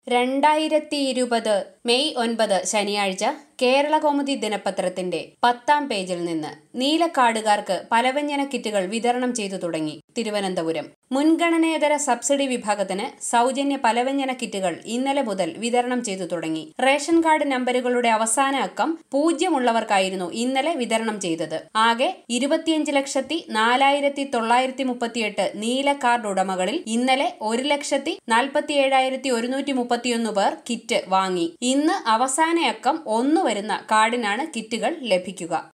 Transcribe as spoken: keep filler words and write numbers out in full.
രണ്ടായിരത്തി ഇരുപത് മെയ് ഒൻപത് ശനിയാഴ്ച കേരളകൗമുദി ദിനപത്രത്തിന്റെ പത്താം പേജിൽ നിന്ന് നീലക്കാർഡുകാർക്ക് പലവ്യഞ്ജന കിറ്റുകൾ വിതരണം ചെയ്തു തുടങ്ങി. തിരുവനന്തപുരം മുൻഗണനേതര സബ്സിഡി വിഭാഗത്തിന് സൗജന്യ പലവ്യഞ്ജന കിറ്റുകൾ ഇന്നലെ മുതൽ വിതരണം ചെയ്തു തുടങ്ങി. റേഷൻ കാർഡ് നമ്പരുകളുടെ അവസാന അക്കം പൂജ്യമുള്ളവർക്കായിരുന്നു ഇന്നലെ വിതരണം ചെയ്തത്. ആകെ ഇരുപത്തിയഞ്ച് ലക്ഷത്തി നാലായിരത്തി തൊള്ളായിരത്തി മുപ്പത്തിയെട്ട് നീല കാർഡ് ഉടമകളിൽ ഇന്നലെ ഒരു ലക്ഷത്തി നാൽപ്പത്തി ഏഴായിരത്തി ഒരുന്നൂറ്റി മുപ്പത്തിയൊന്ന് പേർ കിറ്റ് വാങ്ങി. ഇന്ന് അവസാന അക്കം ഒന്ന് വരുന്ന കാർഡിനാണ് കിറ്റുകൾ ലഭിക്കുക.